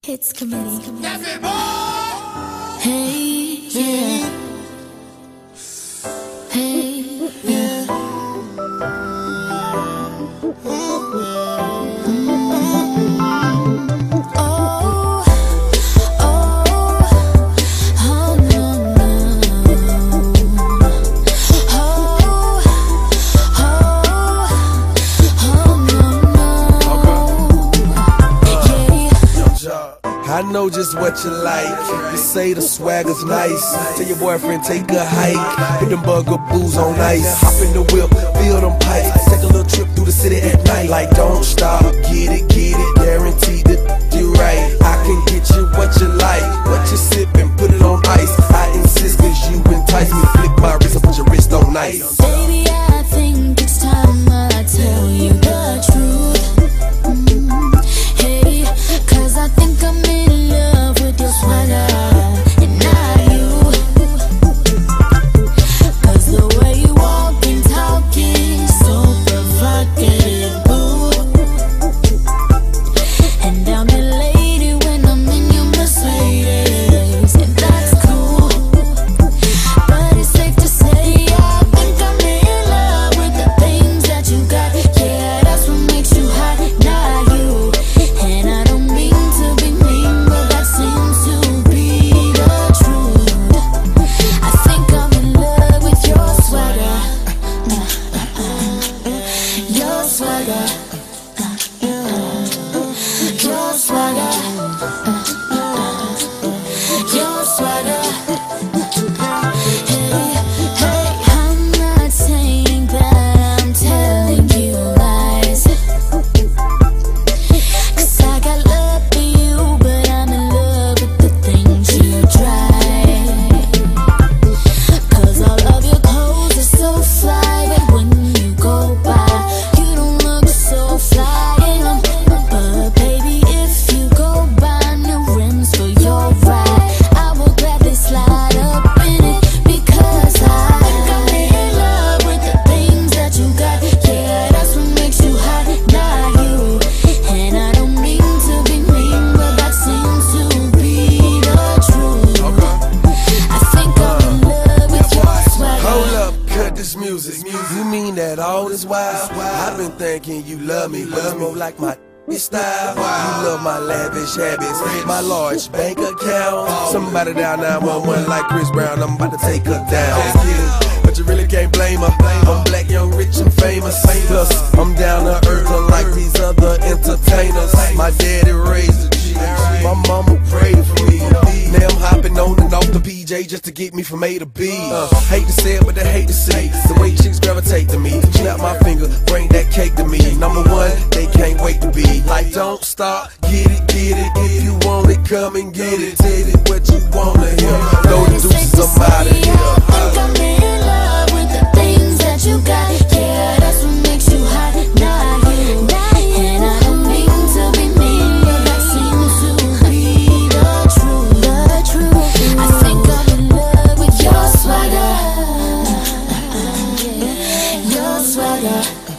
Hits Committee. That's it, boy! Hey, yeah. Hey, yeah. Oh, oh, oh, no, no. Oh, oh, oh, no, no. I know just what you like. You say the swagger's nice. Tell your boyfriend take a hike. Put them bugaboos on ice. Hop in the whip, feel them pipes. Take a little trip through the city at night. Like don't stop, get it, guaranteed that you right. I can get you what you like. What you sippin', put it on ice. I insist cause you entice me. Flick my wrist and put your wrist on ice. Baby, I think it's time I tell you the truth. Hey, cause I think I'm in love with your swagger, and not you. Cause the way you walk and talk is so provocative, boo. And I'm elated when I'm in your Mercedes, and that's cool. But it's safe to say I think I'm in love with the things that you got. Yeah, that's what makes you hot, not you. And I don't mean to be mean, but that seems to be the truth. I think I'm in love with your swagger, your swagger, your swagger, your swagger. Hey, hey, I'm not saying that I'm telling you lies, cause I got love for you, but I'm in love with the things you try. Cause all of your clothes are so fly, but when you go by, you don't look so fly in 'em. But baby, if you go buy new rims for your ride, I will gladly slide up in it, because I think I'm in love with the things that you got. Yeah, that's what makes you hot, not you. And I don't mean to be mean, but that seems to be the truth. I think I'm in love with your swagger. Hold up, cut this music. You mean that all this while? I've been thinking you love me, but it's more like my style. You love my lavish habits, my large bank account. Somebody down 911 like Chris Brown, I'm about to take her down. But you really can't blame her. I'm black, young, rich, and famous. Plus, I'm down to earth unlike these other entertainers. My daddy raised a G, my mama prayed for me. Now I'm hopping on and off the PJ just to get me from A to B. Hate to say it, but they hate to see the way chicks gravitate to me. Snap my finger, bring that cake to me. Number one, they can't wait to be. Like don't stop, get it, if you want it, come and get it. Tell it what you wanna hear. Go to do somebody here. I think I'm in love with the things that you got. Yeah, that's what makes you hot, not you. And I don't mean to be mean, but that seems to be the truth. I think I'm in love with your swagger, your swagger.